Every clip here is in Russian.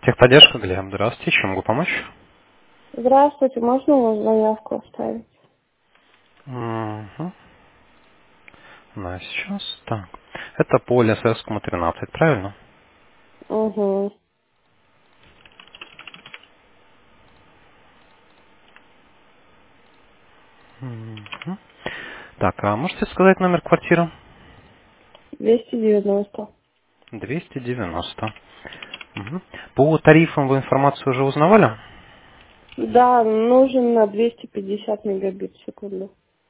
Техподдержка, Глеб, здравствуйте, чем могу помочь? Здравствуйте, можно у вас заявку оставить? Угу. На сейчас. Так. Это по Лесовскому 13, правильно? Угу. Мгм. Так, а можете сказать номер квартиры? 290. 290. Мгм. По тарифам вы информацию уже узнавали? Да, нужен на 250 мегабит в секунду,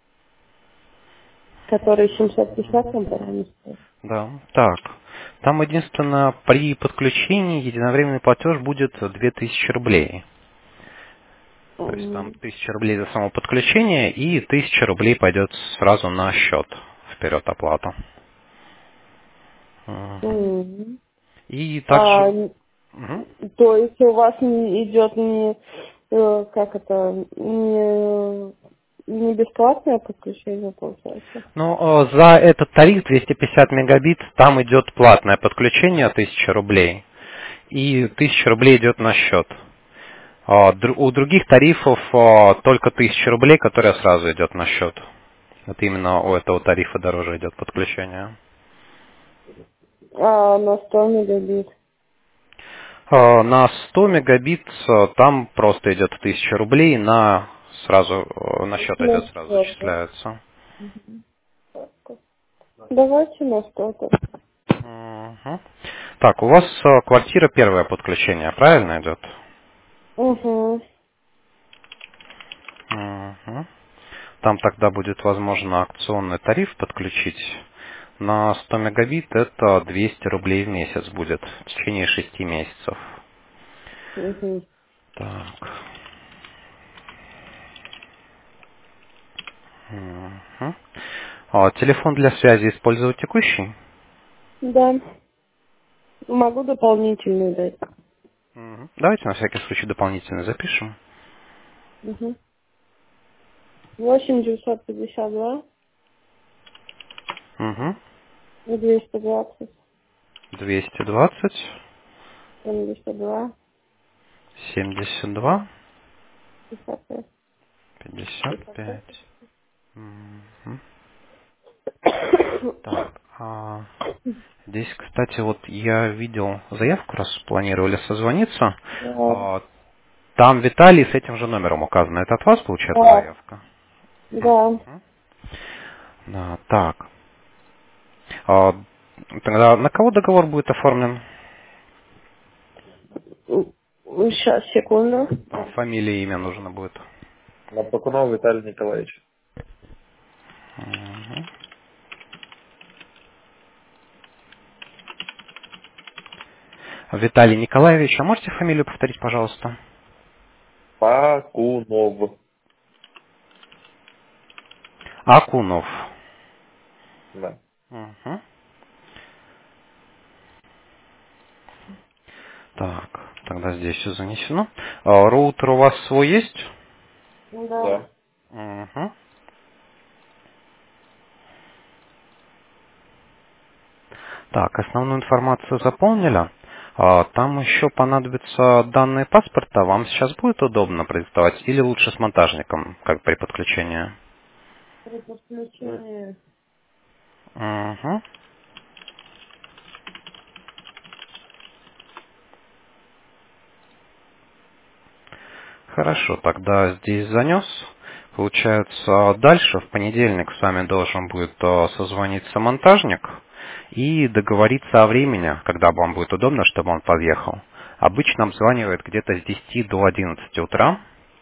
который 750 амперами стоит. Да. Так. Там единственное, при подключении единовременный платеж будет 2000 рублей. То есть там Мгм. 1000 рублей за само подключение и 1000 рублей пойдет сразу на счет вперед оплата. Мгм. Мгм. И А, также... Мгм. то есть у вас не идет не, как это, не бесплатное подключение, получается? Ну, за этот тариф 250 мегабит там идет платное подключение 1000 рублей. И 1000 рублей идет на счет. У других тарифов только 1000 рублей, которая сразу идет на счет. Вот именно у этого тарифа дороже идет подключение. А на 100 мегабит? На 100 мегабит там просто идет 1000 рублей, на счет На идет, сразу 100, да? зачисляется. Давайте на 100 тогда. Мгм. Так, у вас квартира первое подключение, правильно идет? Угу. Мгм. Там тогда будет возможно акционный тариф подключить. На 100 мегабит это 200 рублей в месяц будет в течение 6 месяцев. Угу. Так. Мгм. Телефон для связи использовать текущий? Да. Могу дополнительную дать. Мгм. Давайте на всякий случай дополнительно запишем. Угу. 8 952 Угу. 220 220 72 72 55. 55. Мгм. Так, здесь, кстати, вот я видел заявку, раз планировали созвониться. Да, А, Там Виталий с этим же номером указано. Это от вас, получается, да, заявка? да. Мгм. Да, так. А, Тогда на кого договор будет оформлен? Сейчас, секунду. Там фамилия и имя нужно будет. Лопакунов Виталий Николаевич. Мгм. Виталий Николаевич, а можете фамилию повторить, пожалуйста? Пакунов. Акунов. Да. Мгм. Так, тогда здесь все занесено. Роутер у вас свой есть? Да. Да. Мгм. Так, основную информацию заполнили. Там еще понадобятся данные паспорта. Вам сейчас будет удобно предоставать или лучше с монтажником, как при подключении? При подключении. Мгм. Хорошо, тогда здесь занес. Получается, дальше в понедельник с вами должен будет созвониться монтажник и договориться о времени, когда вам будет удобно, чтобы он подъехал. Обычно обзванивает где-то с 10 до 11 утра.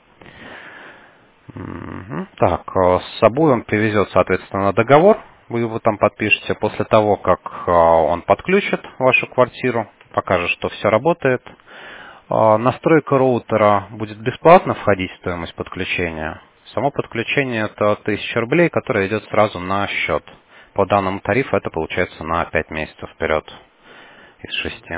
Мгм. Так, с собой он привезет, соответственно, договор. Вы его там подпишете после того, как он подключит вашу квартиру, покажет, что все работает. Настройка роутера будет бесплатно входить в стоимость подключения. Само подключение это 1000 рублей, которое идет сразу на счет. По данному тарифу это получается на 5 месяцев вперед из 6.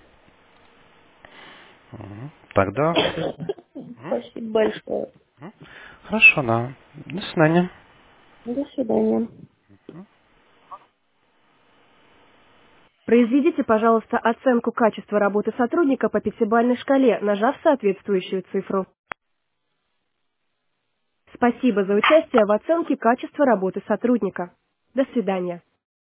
Тогда все. Спасибо большое. Хорошо, да. До свидания. До свидания. Произведите, пожалуйста, оценку качества работы сотрудника по пятибалльной шкале, нажав соответствующую цифру. Спасибо за участие в оценке качества работы сотрудника. До свидания.